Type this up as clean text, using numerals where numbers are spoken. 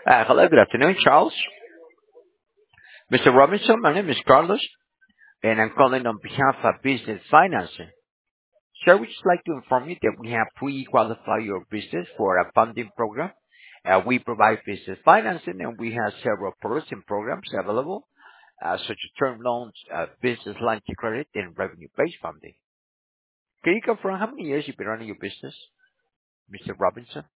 Hello, good afternoon, Charles. Mr. Robinson, my name is Carlos, and I'm calling on behalf of Business Financing. So I would just like to inform you that we have pre-qualified your business for a funding program. We provide business financing, and we have several producing programs available, such as term loans, business line of credit, and revenue-based funding. Can you confirm how many years you've been running your business, Mr. Robinson?